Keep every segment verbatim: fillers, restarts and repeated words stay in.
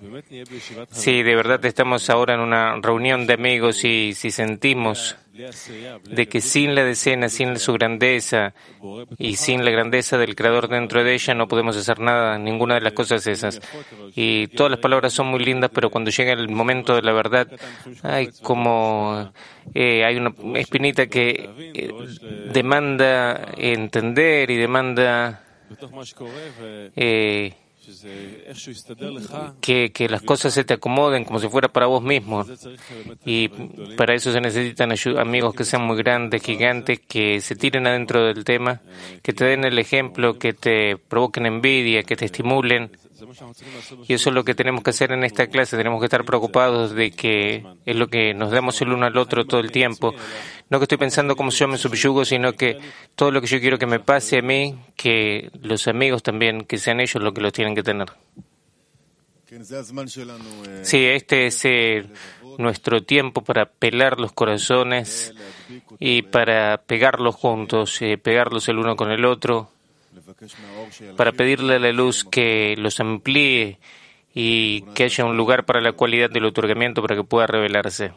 Si de verdad estamos ahora en una reunión de amigos y si sentimos de que sin la decena, sin su grandeza y sin la grandeza del Creador dentro de ella no podemos hacer nada, ninguna de las cosas esas. Y todas las palabras son muy lindas, pero cuando llega el momento de la verdad hay como eh, hay una espinita que eh, demanda entender y demanda eh, Que, que las cosas se te acomoden como si fuera para vos mismo. Y para eso se necesitan amigos que sean muy grandes, gigantes, que se tiren adentro del tema, que te den el ejemplo, que te provoquen envidia, que te estimulen. Y eso es lo que tenemos que hacer en esta clase. Tenemos que estar preocupados de que es lo que nos damos el uno al otro todo el tiempo. No que estoy pensando cómo yo me subyugo, sino que todo lo que yo quiero que me pase a mí, que los amigos también, que sean ellos los que los tienen que tener. Sí, este es eh, nuestro tiempo para pelar los corazones y para pegarlos juntos, eh, pegarlos el uno con el otro, para pedirle a la luz que los amplíe y que haya un lugar para la cualidad del otorgamiento para que pueda revelarse.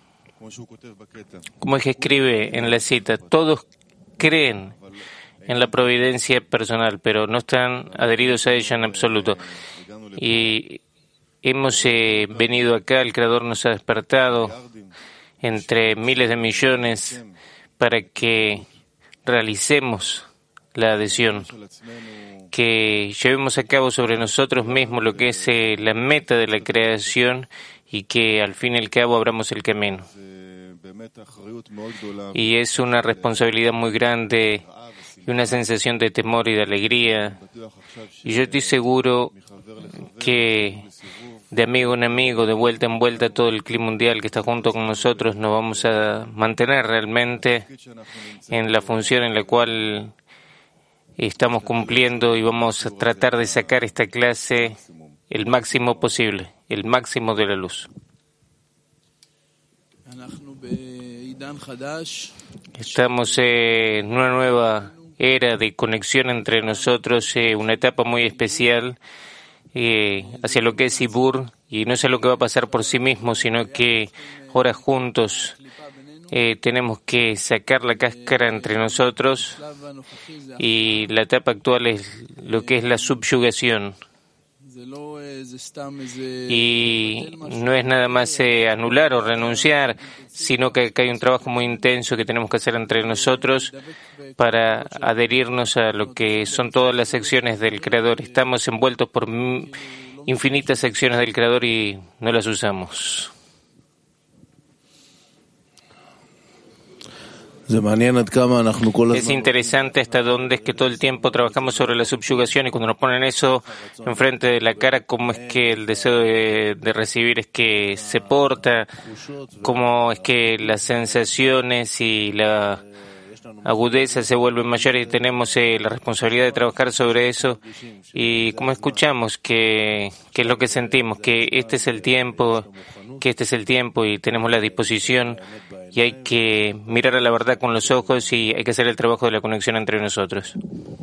Como es que escribe en la cita, todos creen en la providencia personal, pero no están adheridos a ella en absoluto. Y hemos eh, venido acá, el Creador nos ha despertado entre miles de millones para que realicemos la adhesión, que llevemos a cabo sobre nosotros mismos lo que es eh, la meta de la creación y que al fin y al cabo abramos el camino. Y es una responsabilidad muy grande y una sensación de temor y de alegría. Y yo estoy seguro que de amigo en amigo, de vuelta en vuelta, todo el clima mundial que está junto con nosotros nos vamos a mantener realmente en la función en la cual estamos cumpliendo y vamos a tratar de sacar esta clase el máximo posible, el máximo de la luz. Estamos en una nueva era de conexión entre nosotros, eh, una etapa muy especial eh, hacia lo que es Ibur, y no es lo que va a pasar por sí mismo, sino que ahora juntos eh, tenemos que sacar la cáscara entre nosotros, y la etapa actual es lo que es la subyugación. Y no es nada más eh, anular o renunciar, sino que acá hay un trabajo muy intenso que tenemos que hacer entre nosotros para adherirnos a lo que son todas las secciones del Creador. Estamos envueltos por infinitas secciones del Creador y no las usamos. Es interesante hasta dónde es que todo el tiempo trabajamos sobre la subyugación, y cuando nos ponen eso enfrente de la cara, cómo es que el deseo de, de recibir es que se porta, cómo es que las sensaciones y la agudeza se vuelven mayores y tenemos eh, la responsabilidad de trabajar sobre eso, y como escuchamos que, que es lo que sentimos, que este es el tiempo, que este es el tiempo y tenemos la disposición y hay que mirar a la verdad con los ojos y hay que hacer el trabajo de la conexión entre nosotros.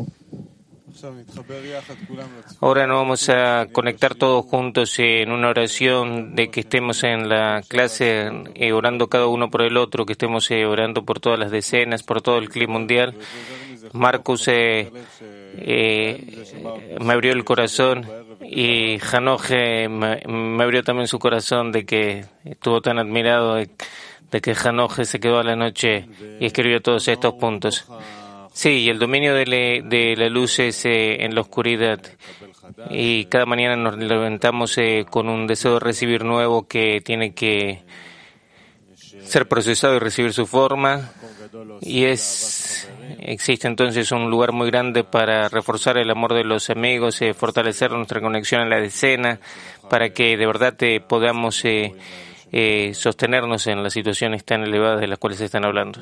Ahora nos vamos a conectar todos juntos en una oración de que estemos en la clase eh, orando cada uno por el otro, que estemos eh, orando por todas las decenas, por todo el clima mundial. Marcus eh, eh, me abrió el corazón y Hanoch eh, me, me abrió también su corazón de que estuvo tan admirado de, de que Hanoch se quedó a la noche y escribió todos estos puntos. Sí, y el dominio de, le, de la luz es eh, en la oscuridad. Y cada mañana nos levantamos eh, con un deseo de recibir nuevo que tiene que ser procesado y recibir su forma. Y es existe entonces un lugar muy grande para reforzar el amor de los amigos, eh, fortalecer nuestra conexión en la decena, para que de verdad eh, podamos eh, eh, sostenernos en las situaciones tan elevadas de las cuales se están hablando.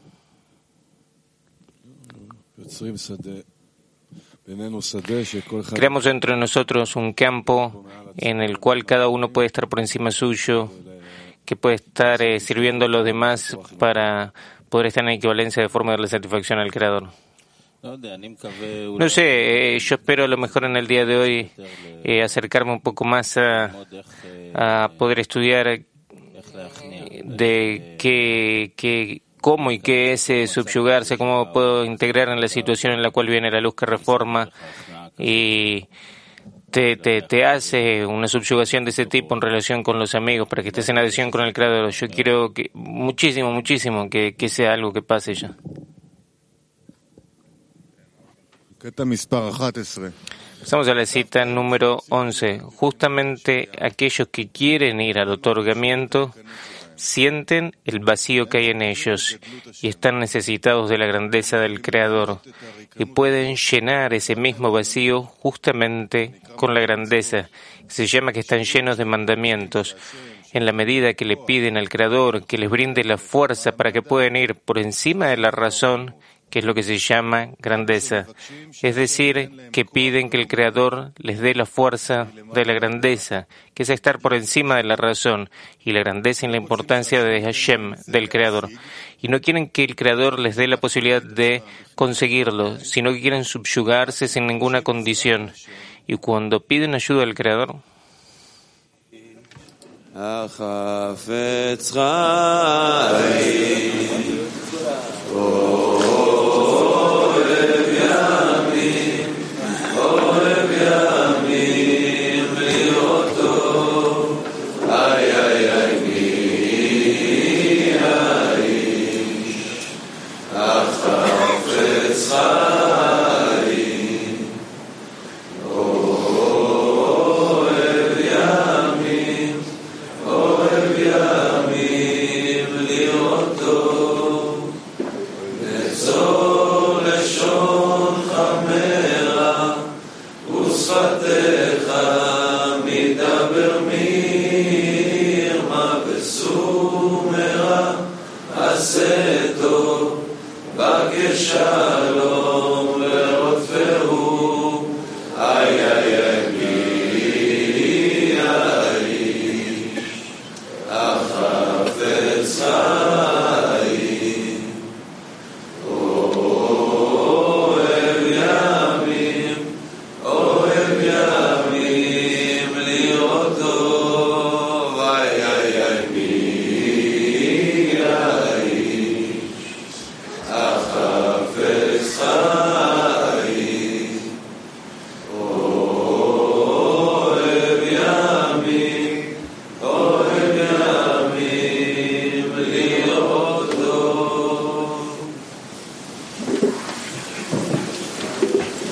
Creamos dentro de nosotros un campo en el cual cada uno puede estar por encima suyo, que puede estar eh, sirviendo a los demás para poder estar en equivalencia de forma de la satisfacción al Creador. No sé, eh, yo espero a lo mejor en el día de hoy eh, acercarme un poco más a, a poder estudiar de qué, qué, cómo y qué es eh, subyugarse, cómo puedo integrar en la situación en la cual viene la luz que reforma y te, te, te hace una subyugación de ese tipo en relación con los amigos para que estés en adhesión con el Creador. Yo quiero que muchísimo, muchísimo que, que sea algo que pase ya. Estamos a la cita número once. Justamente aquellos que quieren ir al otorgamiento sienten el vacío que hay en ellos y están necesitados de la grandeza del Creador y pueden llenar ese mismo vacío justamente con la grandeza. Se llama que están llenos de mandamientos. En la medida que le piden al Creador que les brinde la fuerza para que puedan ir por encima de la razón, que es lo que se llama grandeza. Es decir, que piden que el Creador les dé la fuerza de la grandeza, que es estar por encima de la razón, y la grandeza y la importancia de Hashem, del Creador. Y no quieren que el Creador les dé la posibilidad de conseguirlo, sino que quieren subyugarse sin ninguna condición. Y cuando piden ayuda al Creador, החפץ חיים